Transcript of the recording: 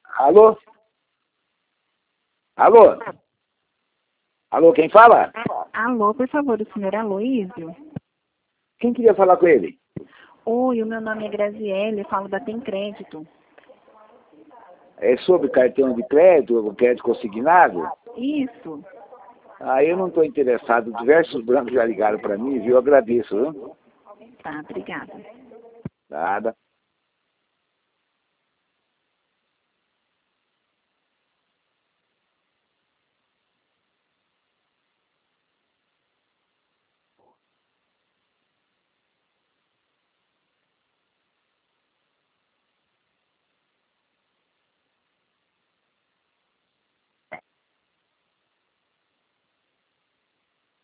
Alô? Alô? Alô, quem fala? Alô, por favor, o senhor Aloísio? Quem queria falar com ele? Oi, o meu nome é Graziele, eu falo da Tem Crédito. É sobre cartão de crédito, crédito consignado? Isso. Ah, eu não estou interessado. Diversos bancos já ligaram para mim, viu? Eu agradeço, viu? Tá, obrigada. Nada.